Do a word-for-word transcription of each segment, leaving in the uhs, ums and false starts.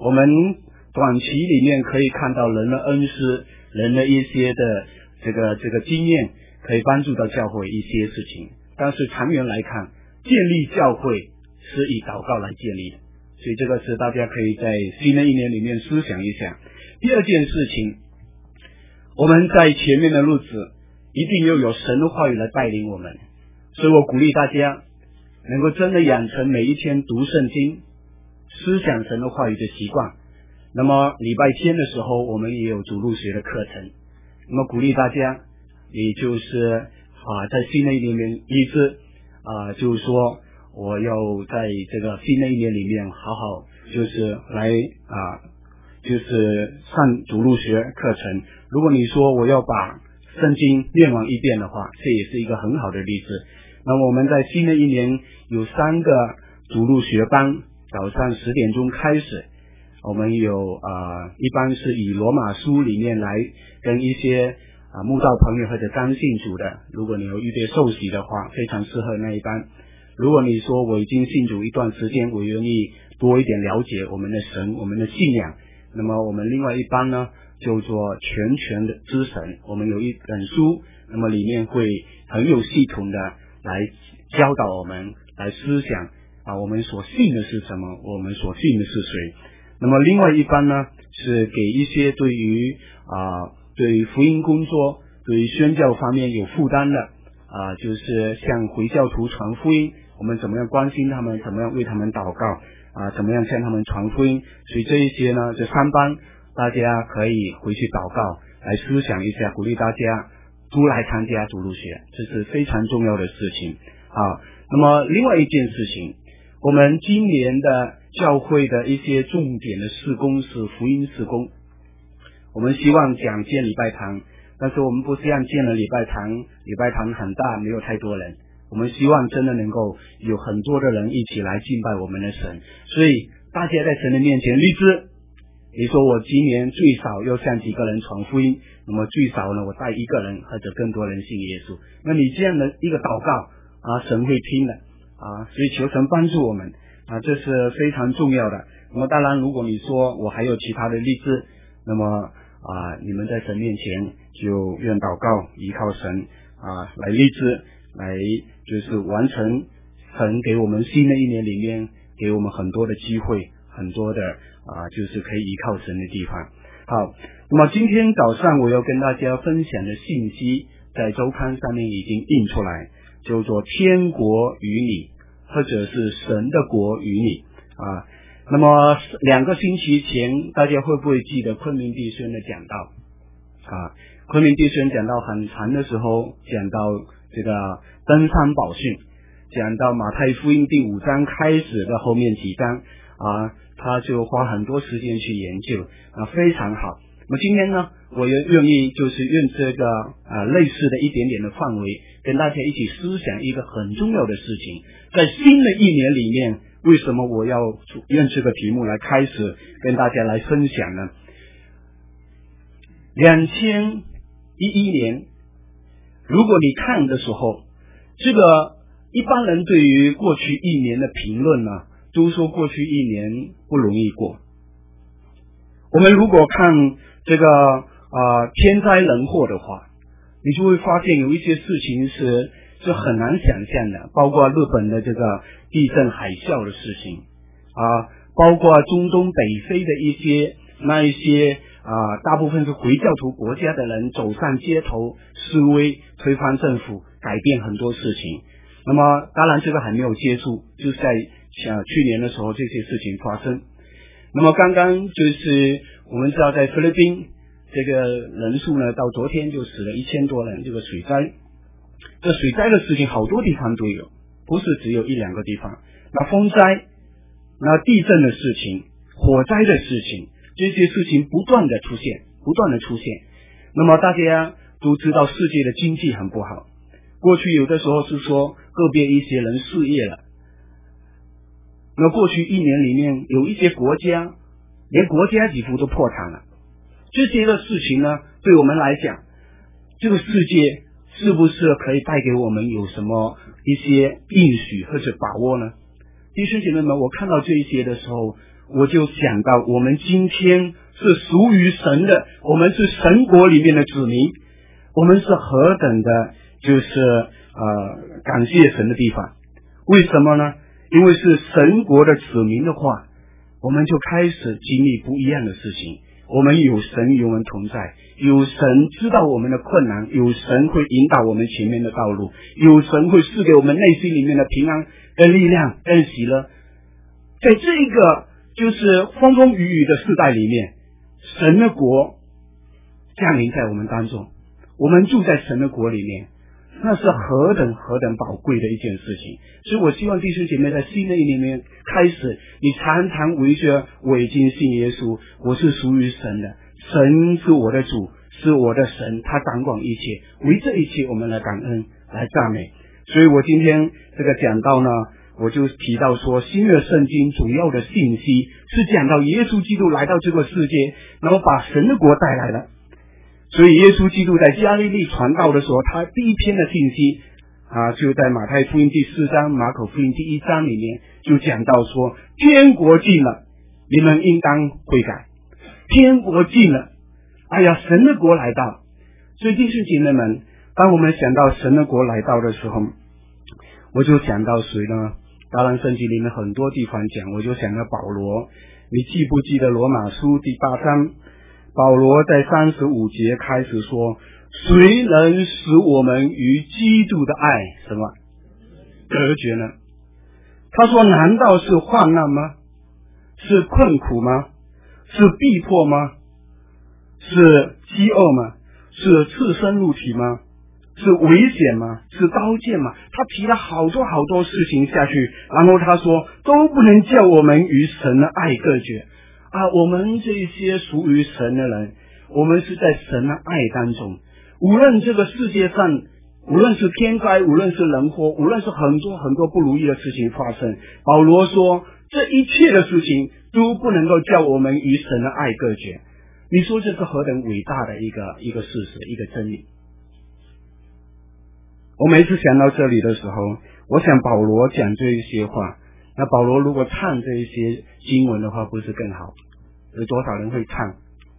我们短期里面可以看到人的恩师，人的一些的这个这个经验，可以帮助到教会一些事情。但是长远来看，建立教会是以祷告来建立的，所以这个是大家可以在新的一年里面思想一下。第二件事情，我们在前面的日子一定要有神的话语来带领我们，所以我鼓励大家能够真的养成每一天读圣经、思想神的话语的习惯。那么礼拜天的时候，我们也有主日学的课程。那么鼓励大家，也就是啊，在新的一年里面立志啊，就是说我要在这个新的一年里面好好就是来啊，就是上主日学课程。如果你说我要把圣经念完一遍的话，这也是一个很好的例子。那么我们在新的一年有三个主日学班，早上十点钟开始。我们有呃，一般是以罗马书里面来跟一些啊、呃、慕道朋友或者刚信主的，如果你有预备受洗的话，非常适合那一班。如果你说我已经信主一段时间，我愿意多一点了解我们的神、我们的信仰，那么我们另外一班呢，就做全权的之神。我们有一本书，那么里面会很有系统的来教导我们，来思想啊，我们所信的是什么，我们所信的是谁。那么另外一班呢，是给一些对于啊、呃、对于福音工作、对于宣教方面有负担的啊、呃，就是向回教徒传福音，我们怎么样关心他们，怎么样为他们祷告啊、呃，怎么样向他们传福音。所以这一些呢，这三班大家可以回去祷告，来思想一下，鼓励大家都来参加主日学，这是非常重要的事情啊。那么另外一件事情，我们今年的教会的一些重点的事工是福音事工。我们希望讲建礼拜堂，但是我们不是让建了礼拜堂，礼拜堂很大，没有太多人。我们希望真的能够有很多的人一起来敬拜我们的神。所以大家在神的面前立志，你说我今年最少要向几个人传福音，那么最少呢，我带一个人或者更多人信耶稣。那你这样的一个祷告啊，神会听的啊，所以求神帮助我们啊，这是非常重要的。那么当然，如果你说我还有其他的例子，那么啊，你们在神面前就愿祷告，依靠神啊来立志，来就是完成神给我们新的一年里面给我们很多的机会，很多的啊就是可以依靠神的地方。好，那么今天早上我要跟大家分享的信息，在周刊上面已经印出来，叫做天国与你，或者是神的国与你啊。那么两个星期前，大家会不会记得昆明弟兄的讲道啊？昆明弟兄讲到很长的时候，讲到这个登山宝训，讲到马太福音第五章开始的后面几章啊，他就花很多时间去研究啊，非常好。那么今天呢，我也愿意就是用这个啊类似的一点点的范围，跟大家一起思想一个很重要的事情，在新的一年里面，为什么我要用这个题目来开始跟大家来分享呢？两千一一年，如果你看的时候，这个一般人对于过去一年的评论呢，都说过去一年不容易过。我们如果看这个呃天灾人祸的话，你就会发现有一些事情是是很难想象的，包括日本的这个地震海啸的事情啊，包括中东北非的一些那一些啊，大部分是回教徒国家的人走上街头示威，推翻政府，改变很多事情。那么当然这个还没有结束，就是在呃去年的时候这些事情发生。那么刚刚就是我们知道在菲律宾这个人数呢，到昨天就死了一千多人，这个水灾。这水灾的事情好多地方都有，不是只有一两个地方。那风灾，那地震的事情，火灾的事情，这些事情不断的出现，不断的出现。那么大家都知道世界的经济很不好，过去有的时候是说个别一些人失业了，那过去一年里面有一些国家连国家几乎都破产了。这些的事情呢，对我们来讲，这个世界是不是可以带给我们有什么一些应许或者把握呢？弟兄姐妹们，我看到这一些的时候， 我就想到我们今天是属于神的，我们是神国里面的子民，我们是何等的就是呃感谢神的地方。为什么呢？因为是神国的子民的话，我们就开始经历不一样的事情。我们有神与我们同在，有神知道我们的困难，有神会引导我们前面的道路，有神会赐给我们内心里面的平安跟力量跟喜乐。在这个就是风风雨雨的世代里面，神的国降临在我们当中，我们住在神的国里面，那是何等何等宝贵的一件事情。所以我希望弟兄姐妹在新的一年里面开始，你常常围着我已经信耶稣，我是属于神的，神是我的主，是我的神，他掌管一切，为这一切我们来感恩来赞美。所以我今天这个讲到呢，我就提到说新约圣经主要的信息是讲到耶稣基督来到这个世界，然后把神的国带来了。所以耶稣基督在加利利传道的时候，他第一篇的信息啊，就在马太福音第四章、马可福音第一章里面就讲到说，天国近了，你们应当悔改。天国近了，哎呀，神的国来到。所以弟兄姐妹们，当我们想到神的国来到的时候，我就想到谁呢？当然圣经里面很多地方讲，我就想到保罗。你记不记得罗马书第八章，保罗在三十五节开始说，谁能使我们与基督的爱什么隔绝呢？他说，难道是患难吗？是困苦吗？是逼迫吗？是饥饿吗？是赤身露体吗？是危险吗？是刀剑吗？他提了好多好多事情下去，然后他说都不能叫我们与神的爱隔绝啊！我们这些属于神的人，我们是在神的爱当中，无论这个世界上，无论是天灾，无论是人祸，无论是很多很多不如意的事情发生，保罗说这一切的事情都不能够叫我们与神的爱隔绝。你说这是何等伟大的一个一个事实，一个真理。我每次想到这里的时候，我想保罗讲这一些话，那保罗如果唱这一些经文的话，不是更好？有多少人会唱？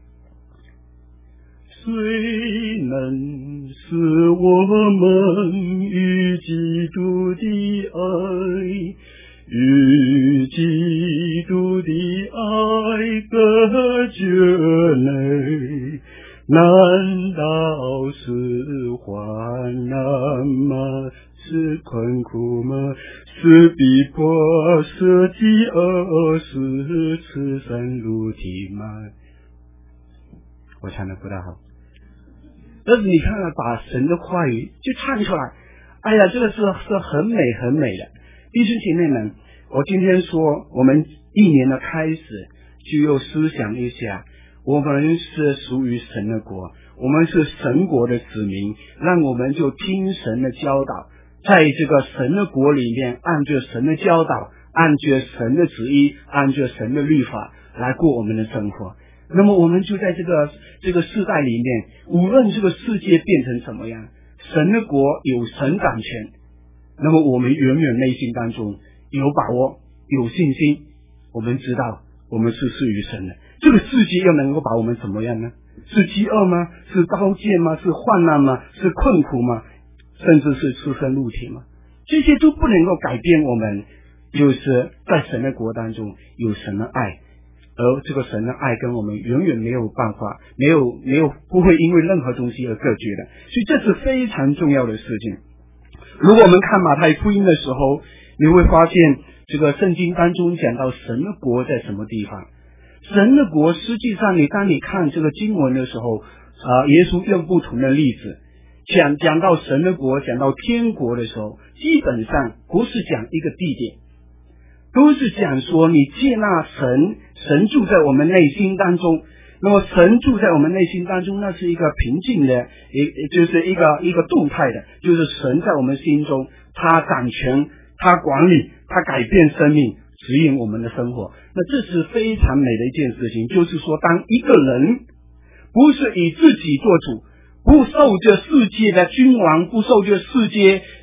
谁能使我们与基督的爱，与基督的爱隔绝呢？难道是患难吗？是困苦吗？是逼迫？是饥饿？是赤身露体吗？我唱的不大好，但是你看了把神的话语就唱出来，哎呀，这个是是很美很美的。弟兄姐妹们，我今天说我们一年的开始就要思想一下，我们是属于神的国，我们是神国的子民，让我们就听神的教导，在这个神的国里面，按着神的教导，按着神的旨意，按着神的律法来过我们的生活。那么我们就在这个这个世代里面，无论这个世界变成什么样，神的国有神掌权，那么我们永远内心当中有把握，有信心，我们知道我们是属于神的。这个世界又能够把我们怎么样呢？是饥饿吗？是刀剑吗？是患难吗？是困苦吗？甚至是赤身露体吗？这些都不能够改变我们，就是在神的国当中有神的爱，而这个神的爱跟我们永远没有办法，没有没有不会因为任何东西而隔绝的。所以这是非常重要的事情。如果我们看马太福音的时候，你会发现这个圣经当中讲到神的国在什么地方。神的国实际上你当你看这个经文的时候，啊，耶稣用不同的例子讲讲到神的国，讲到天国的时候，基本上不是讲一个地点，都是讲说你接纳神，神住在我们内心当中。那么神住在我们内心当中，那是一个平静的，也就是一个一个动态的，就是神在我们心中，他掌权，他管理，他改变生命，指引我们的生活。那这是非常美的一件事情，就是说当一个人不是以自己做主，不受这世界的君王，不受这世界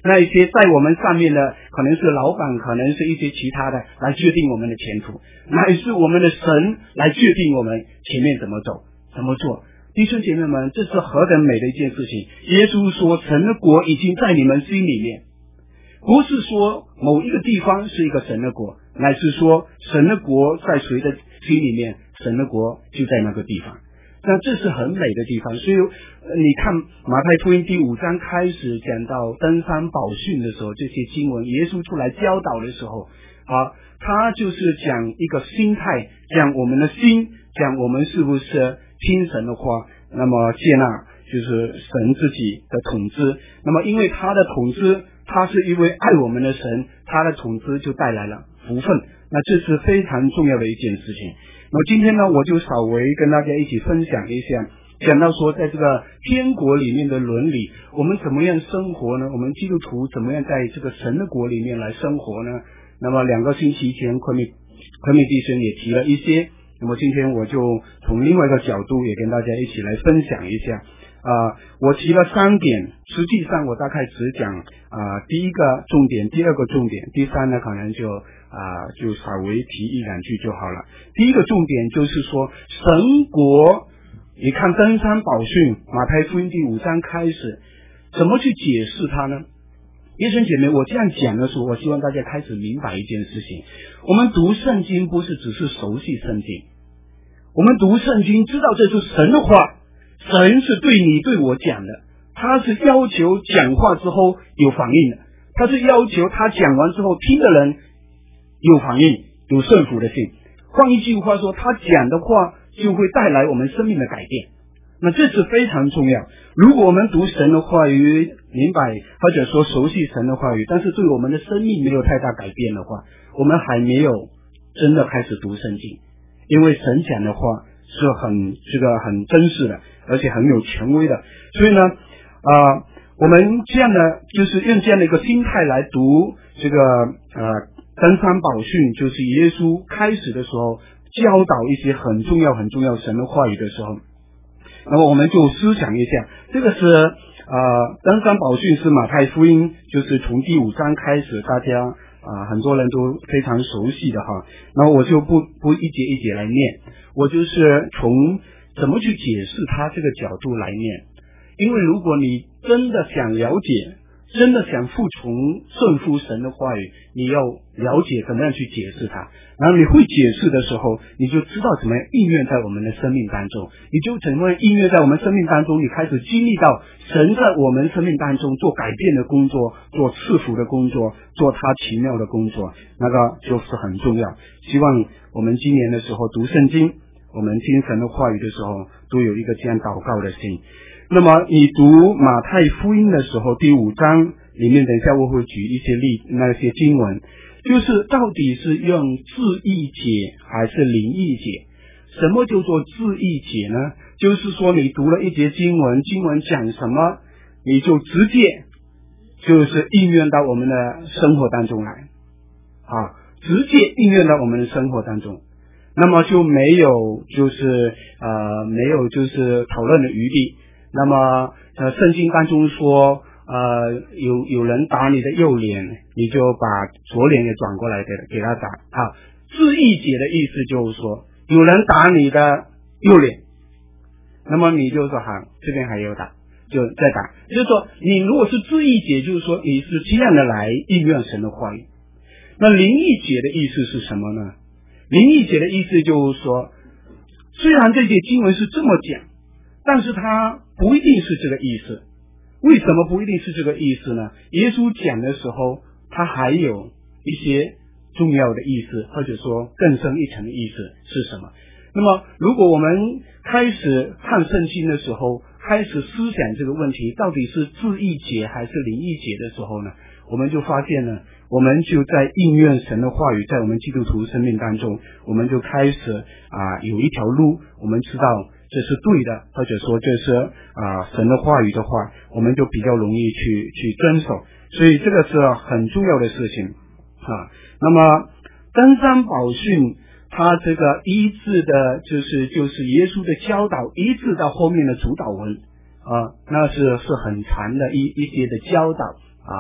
那一些在我们上面的可能是老板，可能是一些其他的来决定我们的前途，乃是我们的神来决定我们前面怎么走怎么做。弟兄姐妹们，这是何等美的一件事情。耶稣说神的国已经在你们心里面，不是说某一个地方是一个神的国，乃是说神的国在谁的心里面，神的国就在那个地方。那这是很美的地方。所以你看马太福音第五章开始讲到登山宝训的时候，这些经文耶稣出来教导的时候啊，他就是讲一个心态，讲我们的心，讲我们是不是听神的话，那么接纳就是神自己的统治。那么因为他的统治，他是因为爱我们的神，他的统治就带来了福分。那这是非常重要的一件事情。那么今天呢，我就稍微跟大家一起分享一下，讲到说在这个天国里面的伦理，我们怎么样生活呢？我们基督徒怎么样在这个神的国里面来生活呢？那么两个星期前昆明昆明弟兄也提了一些，那么今天我就从另外一个角度也跟大家一起来分享一下。啊、呃，我提了三点，实际上我大概只讲啊、呃、第一个重点，第二个重点，第三呢可能就啊、呃、就稍微提一两句就好了。第一个重点就是说神国，你看登山宝训马太福音第五章开始，怎么去解释它呢？弟兄姐妹，我这样讲的时候，我希望大家开始明白一件事情，我们读圣经不是只是熟悉圣经，我们读圣经知道这是神的话，神是对你对我讲的，他是要求讲话之后有反应的，他是要求他讲完之后听的人有反应，有顺服的性。换一句话说，他讲的话就会带来我们生命的改变。那这是非常重要。如果我们读神的话语，明白或者说熟悉神的话语，但是对我们的生命没有太大改变的话，我们还没有真的开始读圣经。因为神讲的话是很这个很真实的，而且很有权威的。所以呢啊、呃，我们这样的就是用这样的一个心态来读这个呃登山宝训，就是耶稣开始的时候教导一些很重要很重要神的话语的时候，那么我们就思想一下，这个是呃登山宝训是马太福音，就是从第五章开始，大家啊、呃、很多人都非常熟悉的哈。那么我就不不一节一节来念，我就是从怎么去解释它这个角度来念。因为如果你真的想了解，真的想服从顺服神的话语，你要了解怎么样去解释它，然后你会解释的时候，你就知道怎么样应用在我们的生命当中，你就怎么样应用在我们生命当中，你开始经历到神在我们生命当中做改变的工作，做赐福的工作，做他奇妙的工作，那个就是很重要。希望我们今年的时候读圣经，我们听神的话语的时候，都有一个这样祷告的心。那么你读马太福音的时候，第五章里面，等一下我会举一些例那些经文，就是到底是用字义解还是灵义解？什么叫做字义解呢？就是说你读了一节经文，经文讲什么，你就直接就是应用到我们的生活当中来啊，直接应用到我们的生活当中，那么就没有就是呃没有就是讨论的余地。那么呃圣经当中说呃有有人打你的右脸，你就把左脸也转过来给给他打啊。字义解的意思就是说，有人打你的右脸，那么你就说好，这边还有打，就再打。就是说你如果是字义解，就是说你是这样的来应用神的话语。那灵义解的意思是什么呢？灵义解的意思就是说，虽然这些经文是这么讲，但是它不一定是这个意思。为什么不一定是这个意思呢？耶稣讲的时候，他还有一些重要的意思，或者说更深一层的意思是什么？那么如果我们开始看圣经的时候，开始思想这个问题，到底是字义解还是灵义解的时候呢，我们就发现呢，我们就在应用神的话语在我们基督徒生命当中，我们就开始啊有一条路，我们知道这是对的，或者说这是啊神的话语的话，我们就比较容易去去遵守。所以这个是很重要的事情啊。那么登山宝训，它这个一致的就是就是耶稣的教导，一致到后面的主导文啊，那是是很长的一一些的教导啊，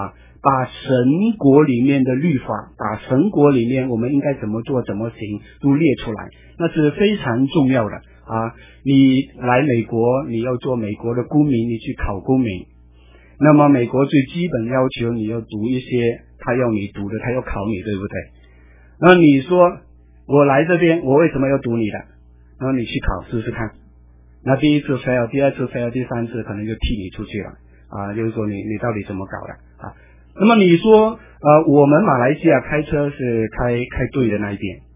把神国里面的律法，把神国里面我们应该怎么做怎么行都列出来，那是非常重要的啊！你来美国，你要做美国的公民，你去考公民，那么美国最基本要求你要读一些他要你读的，他要考你，对不对？那你说我来这边，我为什么要读你的？然后你去考试试看，那第一次 fail， 第二次 fail， 第三次可能就踢你出去了啊！就是说你你到底怎么搞的啊？那么你说呃，我们马来西亚开车是开开对的那一边，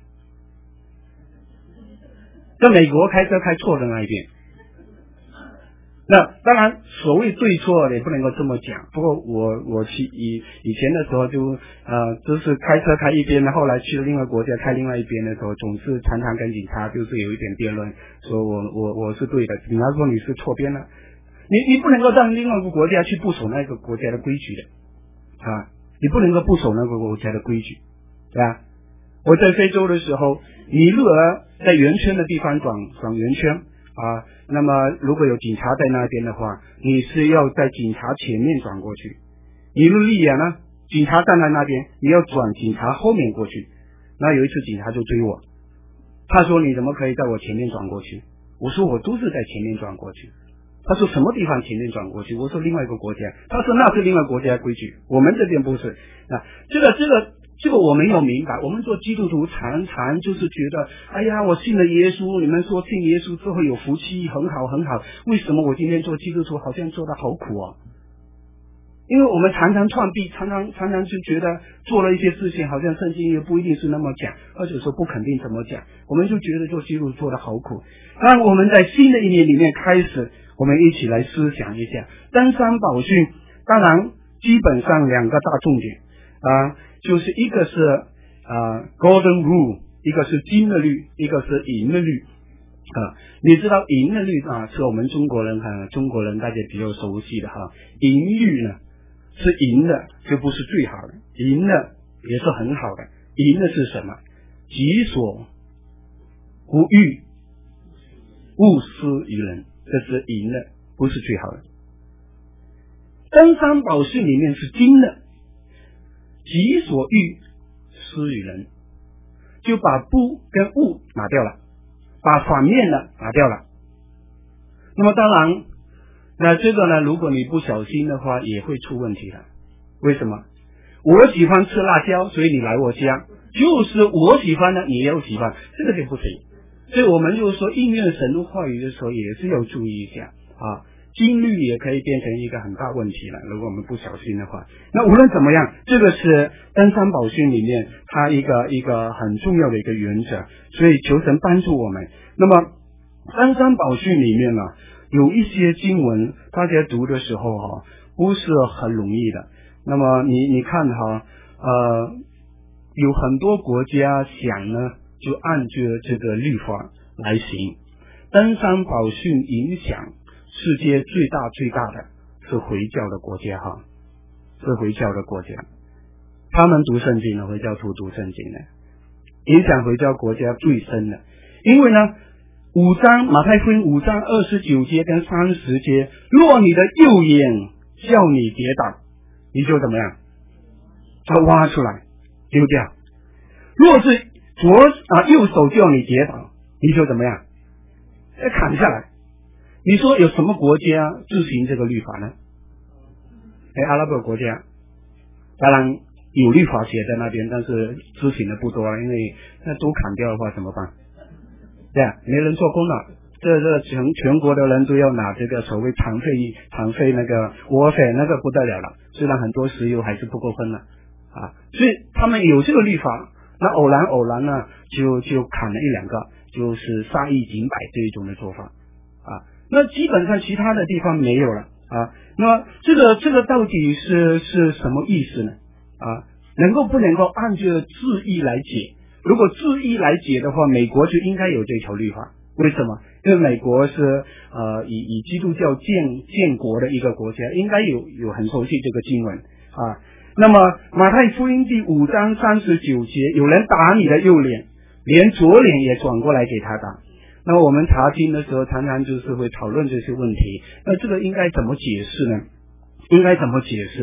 在美国开车开错的那一边。那当然，所谓对错也不能够这么讲。不过我我去以以前的时候就呃，就是开车开一边，后来去了另外国家开另外一边的时候，总是常常跟警察就是有一点辩论，说我我我是对的，警察说你是错边了。你你不能够让另外一个国家去不守那个国家的规矩的啊，你不能够不守那个国家的规矩，对吧？我在非洲的时候，你如果在圆圈的地方转转圆圈啊，那么如果有警察在那边的话，你是要在警察前面转过去。你路利亚呢，警察站在那边，你要转警察后面过去。那有一次警察就追我，他说你怎么可以在我前面转过去？我说我都是在前面转过去。他说什么地方前面转过去？我说另外一个国家。他说那是另外国家规矩，我们这边不是。啊，这个这个这个我没有明白。我们做基督徒常常就是觉得，哎呀，我信了耶稣，你们说信耶稣之后有福气，很好很好。为什么我今天做基督徒好像做得好苦啊？因为我们常常创弊，常常常常就觉得做了一些事情，好像圣经也不一定是那么讲，或者说不肯定怎么讲，我们就觉得做基督徒做得好苦。那我们在新的一年里面开始，我们一起来思想一下登山宝训。当然基本上两个大重点啊，就是一个是啊 golden rule， 一个是金的律，一个是银的律啊。你知道银的律啊，是我们中国人哈，中国人大家比较熟悉的哈。银律呢是银的，就不是最好的，银的也是很好的。银的是什么？己所不欲，勿施于人，这是银的，不是最好的。登山宝训里面是金的，己所欲施于人，就把不跟勿拿掉了，把反面的拿掉了。那么当然，那这个呢，如果你不小心的话，也会出问题的。为什么？我喜欢吃辣椒，所以你来我家，就是我喜欢的，你也要喜欢，这个就不行。所以我们就是说，应用神的话语的时候，也是要注意一下啊。金律也可以变成一个很大问题了，如果我们不小心的话。那无论怎么样，这个是登山宝训里面它一个一个很重要的一个原则，所以求神帮助我们。那么登山宝训里面呢，有一些经文大家读的时候哈，不是很容易的。那么你你看哈，呃，有很多国家想呢，就按照这个律法来行。登山宝训影响世界最大最大的是回教的国家哈，是回教的国家，他们读圣经的，回教徒读圣经的，影响回教国家最深的。因为呢，五章马太福音五章二十九节跟三十节，若你的右眼叫你跌倒，你就怎么样？它挖出来丢掉。若是左啊右手叫你跌倒，你就怎么样？要砍下来。你说有什么国家执行这个律法呢？哎，阿拉伯国家，当然有律法写在那边，但是执行的不多了，因为那都砍掉的话怎么办？对啊，没人做工了，这这全全国的人都要拿这个所谓残废残废那个窝费，那个不得了了。虽然很多石油还是不够分了啊，所以他们有这个律法，那偶然偶然呢，就就砍了一两个，就是杀一儆百这一种的做法啊。那基本上其他的地方没有了啊。那么这个这个到底是是什么意思呢？啊，能够不能够按照字义来解？如果字义来解的话，美国就应该有这条律法。为什么？因为美国是呃以以基督教建建国的一个国家，应该有有很熟悉这个经文啊。那么马太福音第五章三十九节，有人打你的右脸，连左脸也转过来给他打。那么我们查经的时候，常常就是会讨论这些问题。那这个应该怎么解释呢？应该怎么解释呢？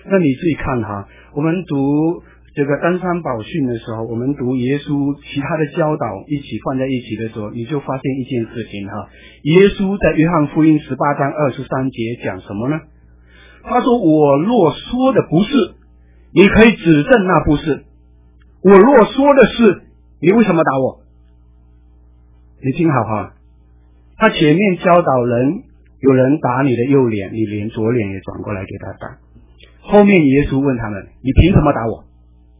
那你自己看哈，我们读这个登山宝训的时候，我们读耶稣其他的教导一起放在一起的时候，你就发现一件事情哈。耶稣在约翰福音十八章二十三节讲什么呢？他说：“我若说的不是，你可以指证那不是；我若说的是，你为什么打我？”你听好哈，他前面教导人，有人打你的右脸，你连左脸也转过来给他打。后面耶稣问他们：“你凭什么打我？”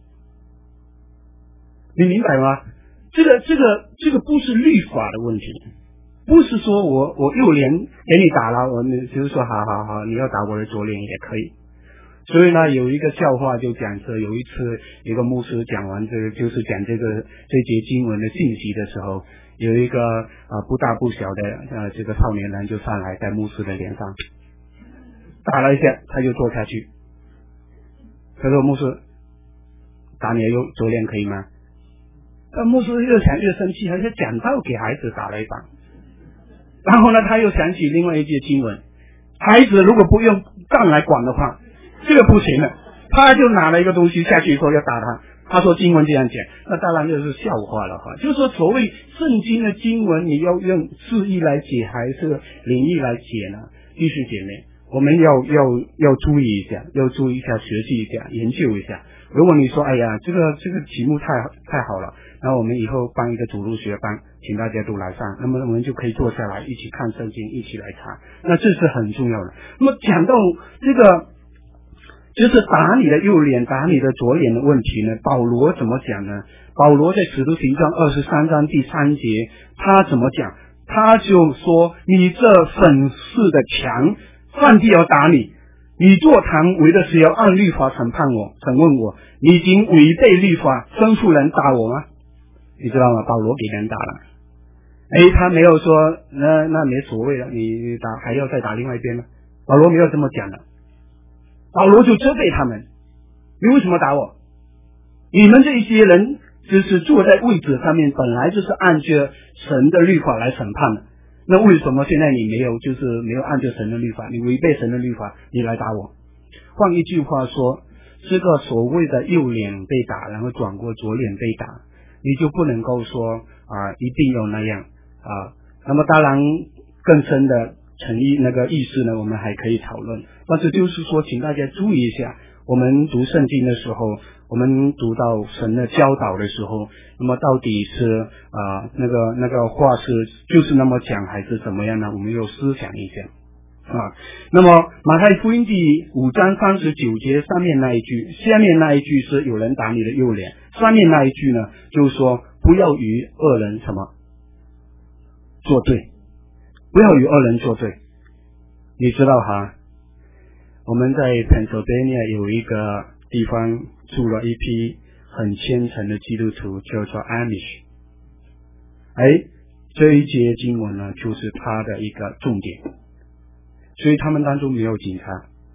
你明白吗？这个这个这个不是律法的问题，不是说我我右脸给你打了，我就是说好好好，你要打我的左脸也可以。所以呢，有一个笑话就讲说，有一次一个牧师讲完这个，就是讲这个这节经文的信息的时候，有一个啊、呃、不大不小的呃这个少年人就上来在牧师的脸上打了一下，他就坐下去。他说：“牧师，打你的右左脸可以吗？”那牧师越想越生气，他就讲道给孩子打了一棒。然后呢，他又想起另外一节经文，孩子如果不用杖来管的话，这个不行了。他就拿了一个东西下去说要打他。他说经文这样讲，那当然就是笑话了哈。就是说，所谓圣经的经文，你要用字义来解还是灵意来解呢？弟兄姐妹，我们要要要注意一下，要注意一下，学习一下，研究一下。如果你说哎呀，这个这个题目太太好了，那我们以后办一个主日学班，请大家都来上，那么我们就可以坐下来一起看圣经，一起来查，那这是很重要的。那么讲到这个就是打你的右脸打你的左脸的问题呢，保罗怎么讲呢？保罗在使徒行传二十三章第三节，他怎么讲？他就说：“你这粉饰的墙，上帝要打你。你坐堂为的是要按律法审判我，审问我，你已经违背律法，吩咐人打我吗？”你知道吗？保罗给人打了。哎，他没有说那那没所谓了，你打还要再打另外一边呢。保罗没有这么讲的。保罗就责备他们：“你为什么打我？你们这些人就是坐在位置上面，本来就是按着神的律法来审判的。那为什么现在你没有，就是没有按照神的律法，你违背神的律法，你来打我？”换一句话说，这个所谓的右脸被打，然后转过左脸被打，你就不能够说啊、呃、一定要那样啊、呃。那么当然更深的诚意那个意思呢，我们还可以讨论。但是就是说，请大家注意一下，我们读圣经的时候，我们读到神的教导的时候，那么到底是啊、呃、那个那个话是就是那么讲还是怎么样呢？我们要思想一下啊。那么马太福音第五章三十九节上面那一句，下面那一句是有人打你的右脸，上面那一句呢，就是说不要与恶人什么作对，不要与恶人作对。你知道哈，我们在 Pennsylvania 有一个地方住了一批很虔诚的基督徒，叫做 Amish。 哎，这一节经文呢，就是他的一个重点。所以他们当中没有警察，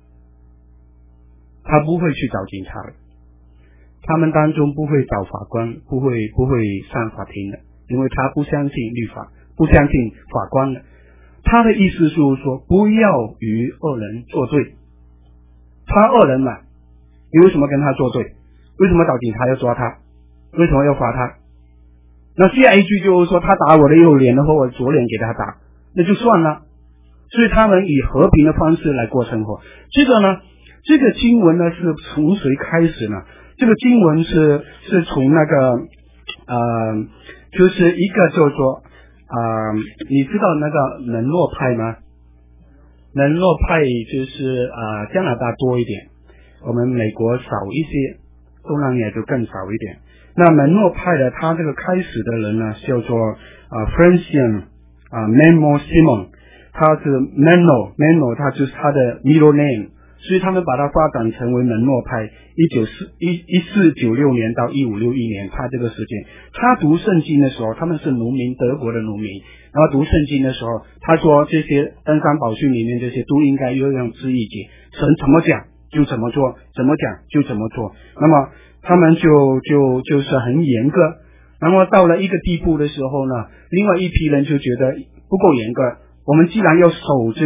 他不会去找警察的，他们当中不会找法官，不会不会上法庭的，因为他不相信律法，不相信法官的。他的意思就是说，不要与恶人作对。他恶人嘛，你为什么跟他作对？为什么找警察要抓他？为什么要罚他？那下一句就是说，他打我的右脸的话，我左脸给他打，那就算了。所以他们以和平的方式来过生活。这个呢，这个经文呢是从谁开始呢？这个经文是是从那个呃，就是一个叫做啊、呃，你知道那个门诺派吗？门诺派就是啊、呃、加拿大多一点，我们美国少一些，东南亚就更少一点。那门诺派的他这个开始的人呢，叫做啊 Francian 啊 Memo Simon， 他是 Meno Meno， 他就是他的 middle name， 所以他们把它发展成为门诺派。一九四一一四九六年到一五六一年，他这个时间，他读圣经的时候，他们是农民，德国的农民。然后读圣经的时候，他说这些登山宝训里面这些都应该要用字义解，神怎么讲就怎么做，怎么讲就怎么做。那么他们就就就是很严格。然后到了一个地步的时候呢，另外一批人就觉得不够严格，我们既然要守这个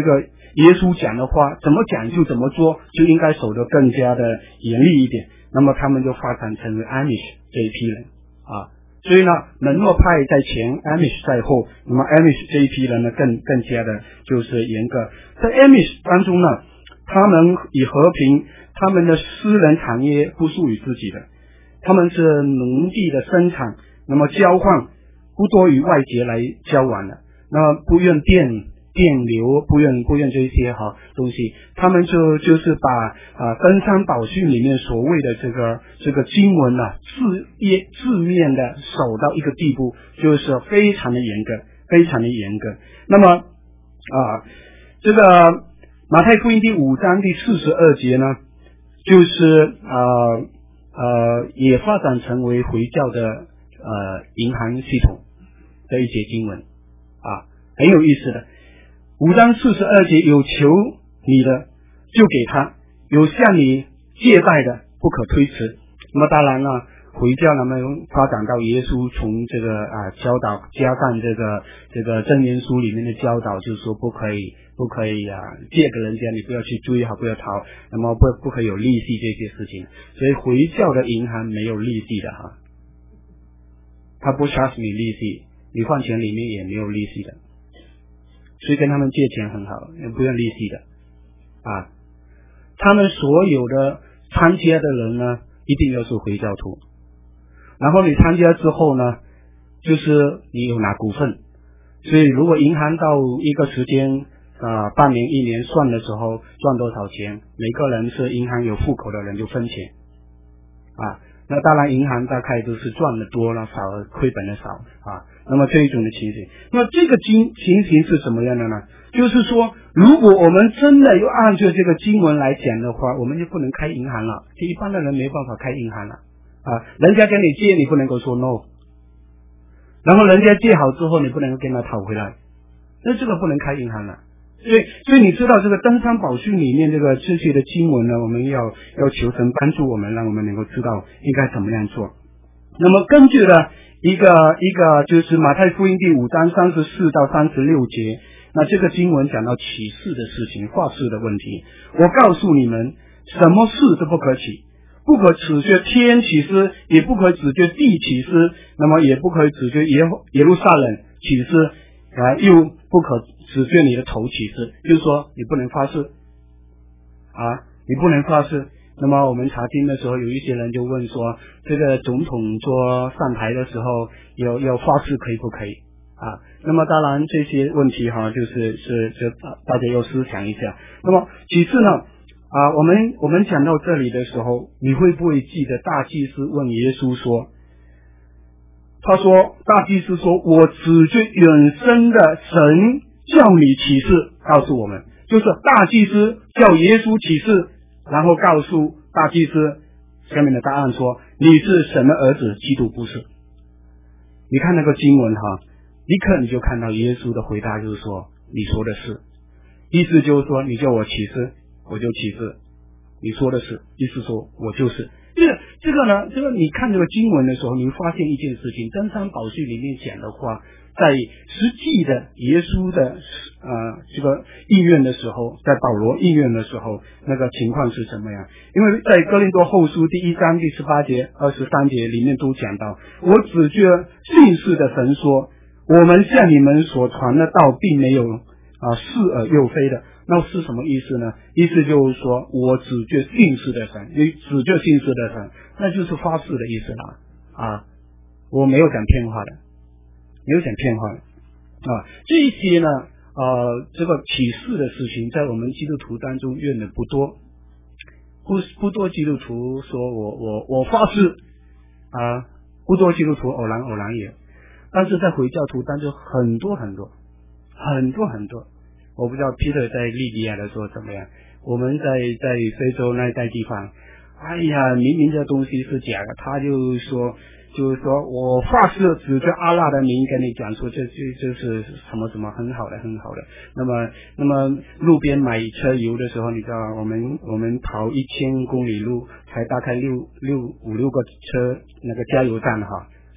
耶稣讲的话怎么讲就怎么做，就应该守得更加的严厉一点。那么他们就发展成为 Amish 这一批人啊。所以呢，门诺派在前 ，Amish 在后，那么 Amish 这一批人呢，更更加的就是严格。在 Amish 当中呢，他们以和平，他们的私人产业不属于自己的，他们是农地的生产，那么交换不多与外界来交往的，那不愿电电流，不愿不愿这些哈东西，他们就就是把啊登山宝训里面所谓的这个这个经文呢、啊、字页字面的守到一个地步，就是非常的严格，非常的严格。那么啊这个马太福音第五章第四十二节呢，就是呃呃也发展成为回教的呃银行系统的一节经文啊，很有意思的。五章四十二节，有求你的就给他，有向你借贷的不可推辞。那么当然了，回教那么发展到耶稣从这个啊教导加上这个这个箴言书里面的教导，就是说不可以不可以啊借给人家，你不要去追好，不要逃，那么不不可以有利息这些事情。所以回教的银行没有利息的哈，他不 charge 你利息，你放钱里面也没有利息的。所以跟他们借钱很好，也不用利息的啊。他们所有的参加的人呢，一定要是回教徒。然后你参加之后呢，就是你有拿股份。所以如果银行到一个时间啊，半年一年算的时候赚多少钱，每个人是银行有户口的人就分钱啊。那当然银行大概都是赚的多了，少了亏本的少啊。那么这一种的情形，那这个经情形是什么样的呢？就是说，如果我们真的要按照这个经文来讲的话，我们就不能开银行了，就一般的人没办法开银行了啊。人家跟你借，你不能够说 no， 然后人家借好之后，你不能够跟他讨回来，那这个不能开银行了。所以，所以你知道这个登山宝训里面这个这些的经文呢，我们要要求神帮助我们，让我们能够知道应该怎么样做。那么根据了一个一个就是马太福音第五章三十四到三十六节，那这个经文讲到启示的事情，化事的问题。我告诉你们，什么事都不可起，不可指着天起誓，也不可指着地起誓，那么也不可指着耶耶路撒冷起誓啊，又不可指着你的头起誓，就是说你不能发誓啊，你不能发誓。那么我们查经的时候，有一些人就问说，这个总统做上台的时候要要发誓可以不可以啊？那么当然这些问题哈，就是是是大家要思想一下。那么其次呢啊，我们我们讲到这里的时候，你会不会记得大祭司问耶稣说，他说大祭司说，我指着永生的神叫你起誓，告诉我们，就是大祭司叫耶稣起誓，然后告诉大祭司下面的答案说，你是神的儿子，基督不是。你看那个经文哈，立刻你就看到耶稣的回答就是说，你说的是，意思就是说你叫我起誓我就起誓，你说的是，意思说我就是。这个这个呢，这个你看这个经文的时候，你会发现一件事情，登山宝训里面讲的话，在实际的耶稣的呃这个应验的时候，在保罗应验的时候，那个情况是什么样？因为在哥林多后书第一章第十八节、二十三节里面都讲到，我指着信士的神说，我们向你们所传的道并没有啊似而又非的。那是什么意思呢？意思就是说，我指着信士的神，你指着信士的神，那就是发誓的意思了啊！我没有讲骗话的，没有讲骗话的啊！这一些呢，呃，这个启示的事情，在我们基督徒当中用的不多，不不多基督徒说我我我发誓啊，不多基督徒偶然偶然有，但是在回教徒当中很多很多很多很多。我不知道 Peter 在利比亚的时候怎么样，我们在在非洲那一带地方，哎呀，明明这东西是假的，他就说就是说我发誓指着阿拉的名跟你讲说，这这这是什么什么很好的很好的。那么那么路边买车油的时候，你知道我们我们跑一千公里路才大概六六五六个车那个加油站哈，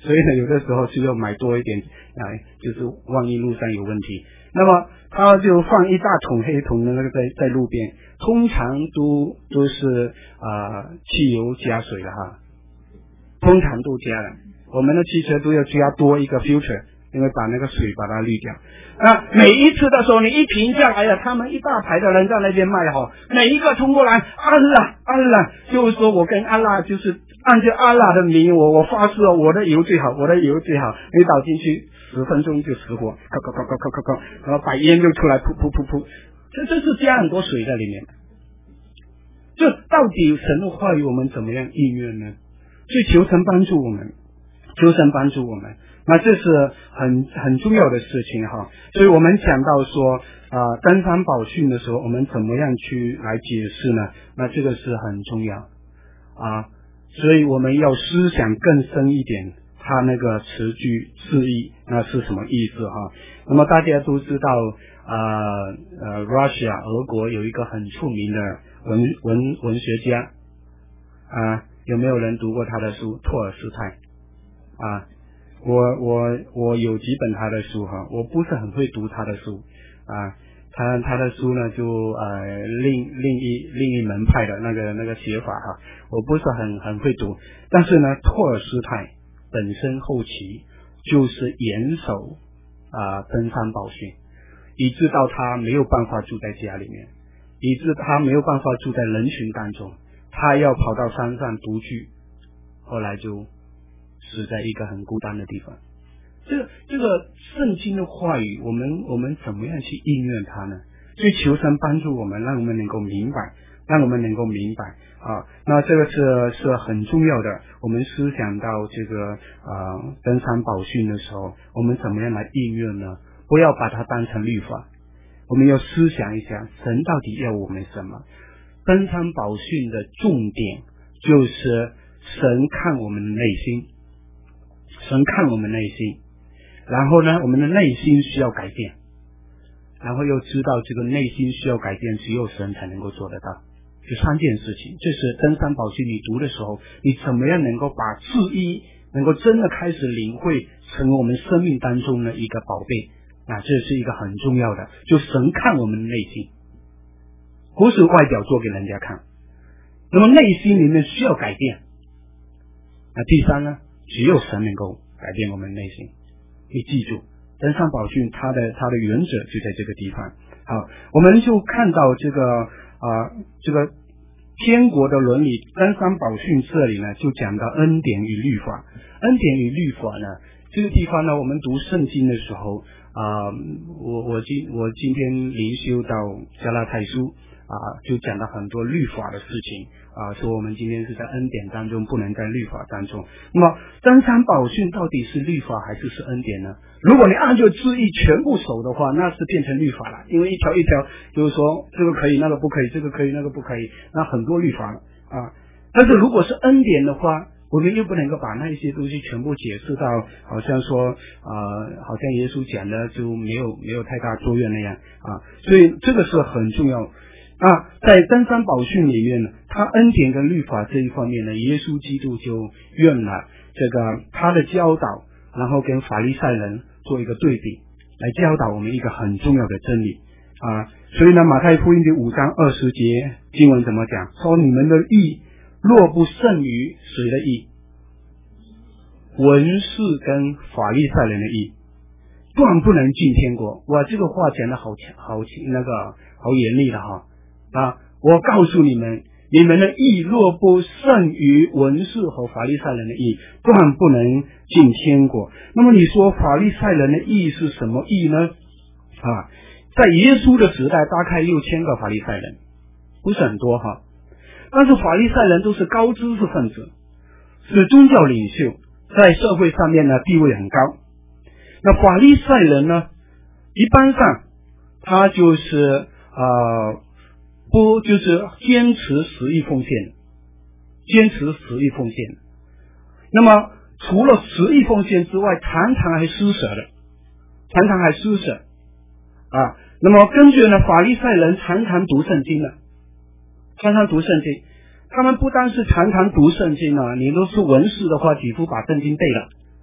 所以呢，有的时候需要买多一点啊，就是万一路上有问题。那么他就放一大桶黑桶的那个在在路边，通常都都是啊、呃、汽油加水的哈，通常都加的。我们的汽车都要加多一个 filter， 因为把那个水把它滤掉。啊，每一次的时候你一停下来呀，他们一大排的人在那边卖哈，每一个冲过来，安拉安拉，就是说我跟安拉就是按照安拉的名，我我发誓哦，我的油最好，我的油最好，你倒进去十分钟就死火，咔咔咔咔咔咔咔，然后把烟就出来，噗噗噗噗，这这是加很多水在里面。就到底神的话语我们怎么样应用呢？所以求神帮助我们，求神帮助我们。那这是很很重要的事情哈，所以我们讲到说啊、呃，登山宝训的时候，我们怎么样去来解释呢？那这个是很重要啊，所以我们要思想更深一点，它那个词句释义那是什么意思哈？那么大家都知道啊呃 ，Russia 俄国有一个很出名的文文文学家啊，有没有人读过他的书？托尔斯泰啊。我我我有几本他的书哈，我不是很会读他的书啊，他他的书呢就呃另另一另一门派的那个那个写法哈，我不是很很会读，但是呢，托尔斯泰本身后期就是严守啊登山宝训，以致到他没有办法住在家里面，以致他没有办法住在人群当中，他要跑到山上独居，后来就。是在一个很孤单的地方，这个这个圣经的话语，我们我们怎么样去应用它呢？所以求神帮助我们，让我们能够明白，让我们能够明白啊。那这个是是很重要的。我们思想到这个啊登山宝训的时候，我们怎么样来应用呢？不要把它当成律法，我们要思想一下，神到底要我们什么？登山宝训的重点就是神看我们的内心。神看我们内心，然后呢，我们的内心需要改变，然后又知道这个内心需要改变，只有神才能够做得到。这三件事情，这是登山宝训你读的时候，你怎么样能够把字义能够真的开始领会，成为我们生命当中的一个宝贝啊，这是一个很重要的。就神看我们的内心，不是外表做给人家看，那么内心里面需要改变。那第三呢？只有神能够改变我们内心。你记住，登山宝训它的它的原则就在这个地方。好，我们就看到这个啊、呃、这个天国的伦理，登山宝训这里呢就讲到恩典与律法。恩典与律法呢，这个地方呢，我们读圣经的时候啊、呃，我我今我今天灵修到加拉太书啊，就讲到很多律法的事情。啊，说我们今天是在恩典当中，不能在律法当中。那么登山宝训到底是律法还是是恩典呢？如果你按照字义全部守的话，那是变成律法了，因为一条一条就是说这个可以，那个不可以，这个可以，那个不可以，那很多律法了啊。但是如果是恩典的话，我们又不能够把那些东西全部解释到好像说啊、呃，好像耶稣讲的就没有没有太大作用那样啊。所以这个是很重要。啊，在登山宝训里面呢，他恩典跟律法这一方面呢，耶稣基督就用了这个他的教导，然后跟法利赛人做一个对比，来教导我们一个很重要的真理啊。所以呢，马太福音第五章二十节经文怎么讲？说你们的义若不胜于谁的义？文士跟法利赛人的义，断不能进天国。哇，这个话讲的好强，好那个好严厉的哈。啊！我告诉你们，你们的义若不胜于文士和法利赛人的义，断不能进天国。那么你说法利赛人的义是什么义呢？啊，在耶稣的时代，大概六千个法利赛人，不是很多哈。但是法利赛人都是高知识分子，是宗教领袖，在社会上面呢地位很高。那法利赛人呢，一般上他就是呃。不就是坚持十亿奉献，坚持十亿奉献。那么除了十亿奉献之外，常常还施舍的，常常还施舍啊。那么根据呢，法利赛人常常读圣经的，常常读圣经。他们不单是常常读圣经啊，你都是文士的话，几乎把圣经背了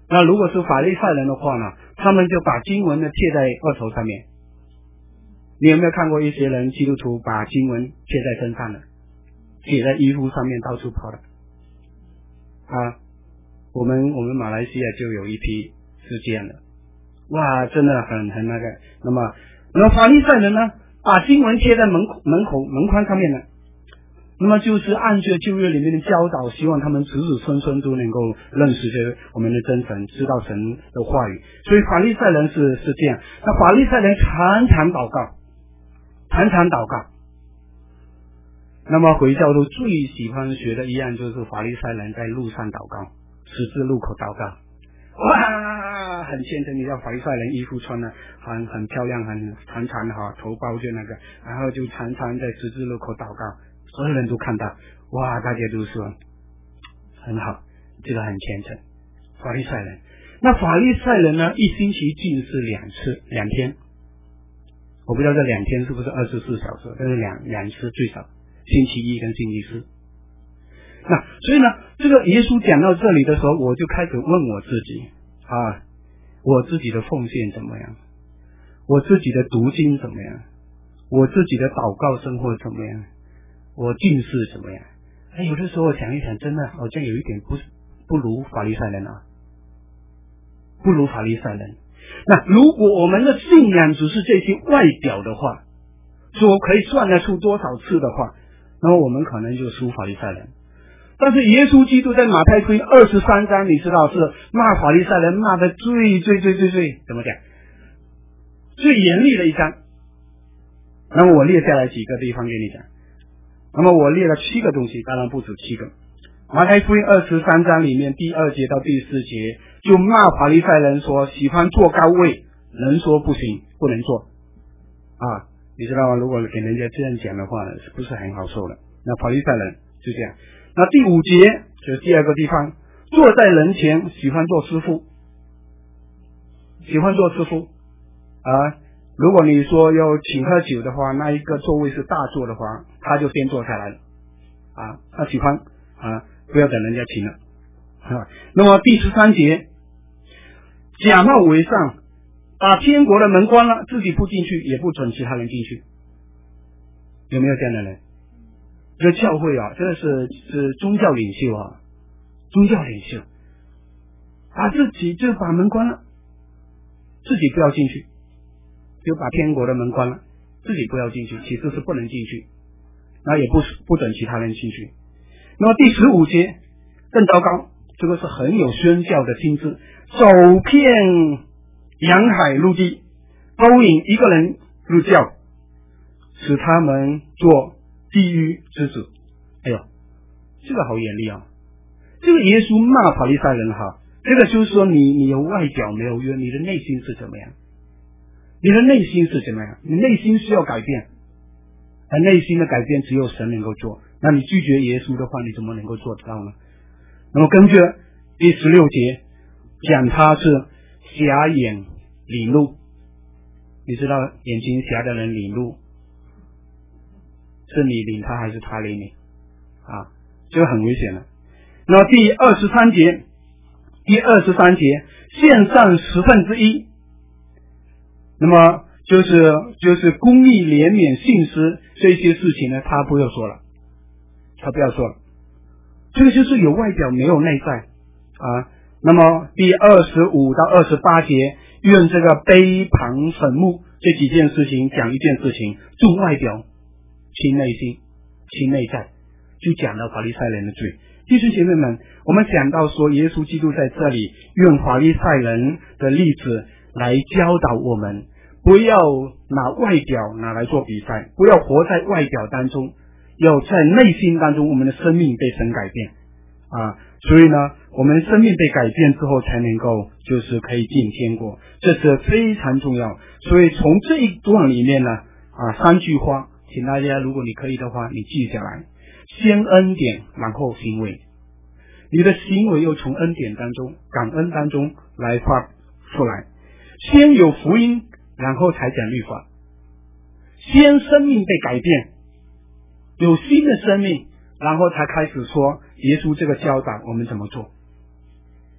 那如果是法利赛人的话呢，他们就把经文呢贴在额头上面。你有没有看过一些人基督徒把经文贴在身上的，写在衣服上面到处跑的啊？我们我们马来西亚就有一批是这样的，哇，真的很很那个。那么，那么法利赛人呢，把经文贴在门门口门框上面呢，那么就是按照旧约里面的教导，希望他们子子孙孙都能够认识这我们的真神，知道神的话语。所以法利赛人是是这样。那法利赛人常常祷告，常常祷告。那么回教徒最喜欢学的一样就是法利赛人在路上祷告，十字路口祷告。哇，很虔诚！你知道法利赛人衣服穿的很很漂亮，很长长的哈，头包着那个，然后就常常在十字路口祷告。所有人都看到，哇！大家都说很好，这个很虔诚。法利赛人，那法利赛人呢？一星期禁食两次，两天。我不知道这两天是不是二十四小时，但是两两次最少，星期一跟星期四。那所以呢，这个耶稣讲到这里的时候，我就开始问我自己啊，我自己的奉献怎么样？我自己的读经怎么样？我自己的祷告生活怎么样？我近视怎么样？哎，有的时候我想一想，真的好像有一点不不如法利赛人啊，不如法利赛人。那如果我们的信仰只是这些外表的话，说可以算得出多少次的话，那么我们可能就输法利赛人。但是耶稣基督在马太福音二十三章，你知道是骂法利赛人骂的最最最最最怎么讲？最严厉的一章。那么我列下来几个地方给你讲。那么我列了七个东西，当然不止七个。马太福音二十三章里面第二节到第四节就骂法利赛人说喜欢坐高位，人说不行，不能坐啊，你知道吗？如果给人家这样讲的话，是不是很好受的？那法利赛人就这样。那第五节就是第二个地方，坐在人前喜欢做师傅，喜欢做师傅啊。如果你说要请喝酒的话，那一个座位是大座的话，他就先坐下来了啊，他喜欢啊，不要等人家请了啊。那么第十三节，假冒伪善，把天国的门关了，自己不进去，也不准其他人进去。有没有这样的人？这个教会啊，这个是是宗教领袖啊，宗教领袖把自己就把门关了，自己不要进去。就把天国的门关了，自己不要进去，其实是不能进去，那也不不准其他人进去。那么第十五节更糟糕，这个是很有宣教的心智，走遍洋海陆地，勾引一个人入教，使他们做地狱之子。哎呦，这个好严厉啊！这个耶稣骂法利赛人哈，这个就是说你你有外表没有约，你的内心是怎么样？你的内心是怎么样？你内心需要改变，而内心的改变只有神能够做。那你拒绝耶稣的话，你怎么能够做得到呢？那么根据第十六节讲他是瞎眼领路，你知道眼睛瞎的人领路，是你领他还是他领你啊？这个很危险的。那么第二十三节，第二十三节献上十分之一。那么就是就是公义、怜悯、信实这些事情呢，他不要说了，他不要说了。这个就是有外表没有内在啊。那么第二十五到二十八节，愿这个卑旁沈目这几件事情讲一件事情，重外表轻内心轻内在，就讲到法利赛人的罪。弟兄姐妹们，我们讲到说耶稣基督在这里用法利赛人的例子来教导我们，不要拿外表拿来做比赛，不要活在外表当中，要在内心当中我们的生命被神改变啊。所以呢，我们生命被改变之后才能够就是可以进天国，这是非常重要。所以从这一段里面呢啊，三句话请大家如果你可以的话你记下来，先恩典然后行为，你的行为又从恩典当中感恩当中来发出来，先有福音然后才讲律法，先生命被改变，有新的生命，然后才开始说耶稣这个教导我们怎么做。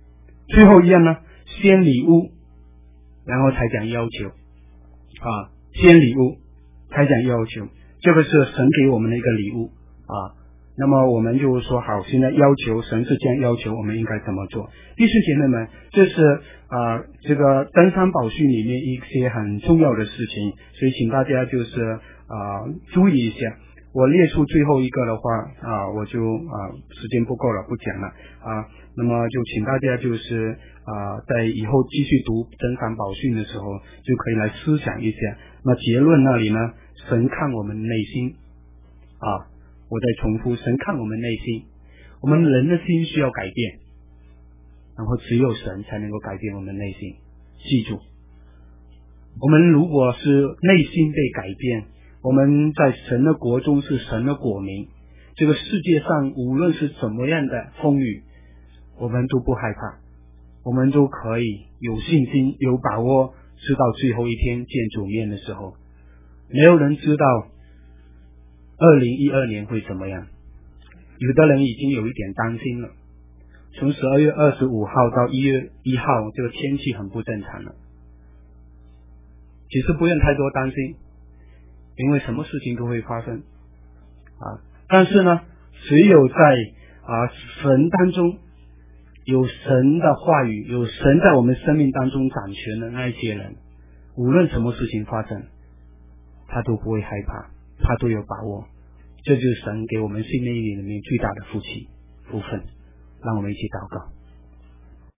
最后一样呢，先礼物，然后才讲要求啊，先礼物才讲要求，这个是神给我们的一个礼物啊。那么我们就说好，现在要求神是这样要求，我们应该怎么做？弟兄姐妹们，这是啊、呃、这个登山宝训里面一些很重要的事情，所以请大家就是啊、呃、注意一下。我列出最后一个的话啊、呃，我就啊、呃、时间不够了，不讲了啊、呃。那么就请大家就是啊、呃、在以后继续读登山宝训的时候，就可以来思想一下。那结论那里呢，神看我们内心啊。我再重复，神看我们内心，我们人的心需要改变，然后只有神才能够改变我们内心。记住，我们如果是内心被改变，我们在神的国中是神的国民，这个世界上无论是怎么样的风雨，我们都不害怕，我们都可以有信心有把握，知道最后一天见主面的时候，没有人知道二零一二年会怎么样？有的人已经有一点担心了。从十二月二十五号到一月一号，这个天气很不正常了。其实不用太多担心，因为什么事情都会发生啊。但是呢，只有在啊神当中有神的话语，有神在我们生命当中掌权的那一些人，无论什么事情发生，他都不会害怕，他都有把握。这就是神给我们生命里面最大的福气福分。让我们一起祷告。